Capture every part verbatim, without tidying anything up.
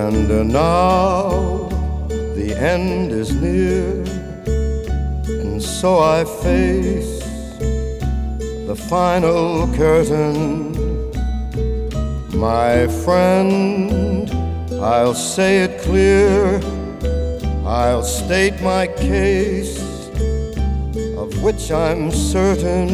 And now the end is near, and so I face the final curtain. My friend, I'll say it clear, I'll state my case, of which I'm certain.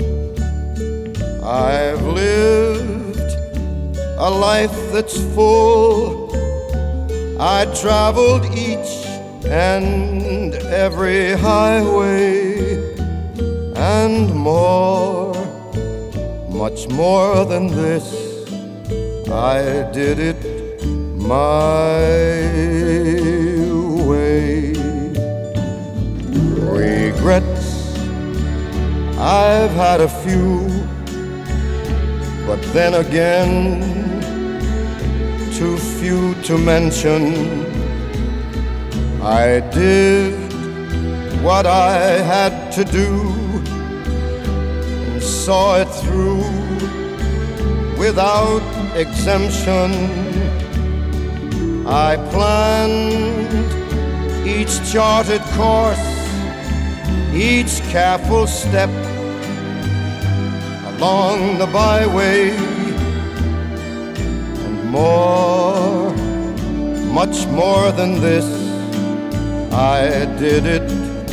I've lived a life that's full. I traveled each and every highway, and more, much more than this, I did it my way. Regrets, I've had a few, but then again, too few to mention. I did what I had to do and saw it through without exemption. I planned each charted course, each careful step along the byway, and more, much more than this, I did it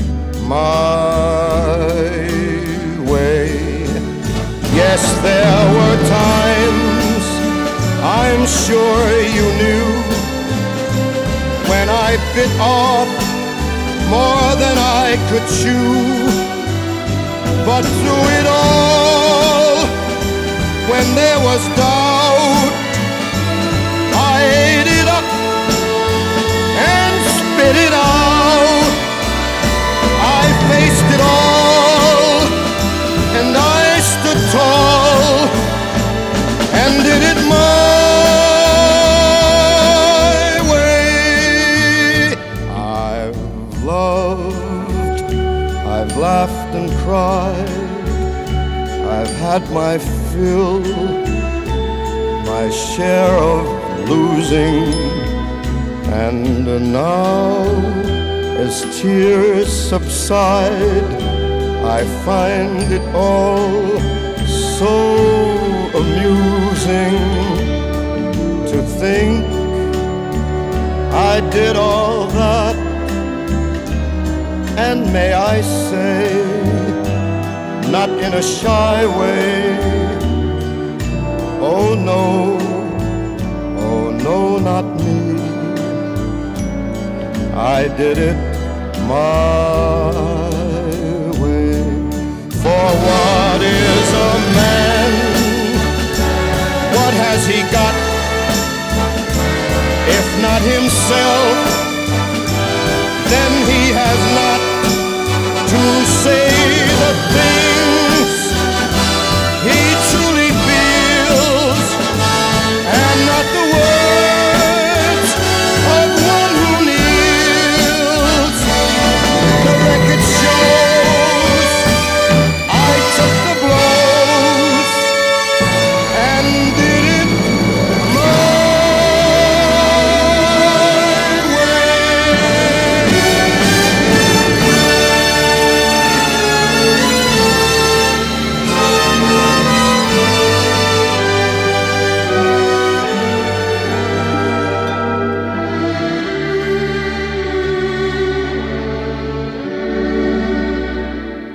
my way. Yes, there were times, I'm sure you knew, when I bit off more than I could chew. But through it all, when there was doubt, I ate it up and spit it out. I faced it all, and I stood tall and did it my way. I've loved, I've laughed and cried, I've had my fill, my share of losing, and now as tears subside, I find it all so amusing to think I did all that, and may I say, not in a shy way, oh no, oh no, not me. I did it my way. For what is a man? What has he got, if not himself? Then he has not to say the things he truly feels, and not the words of one who kneels. The record shows I took the blows and did it my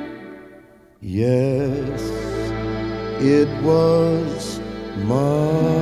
Yes, it was my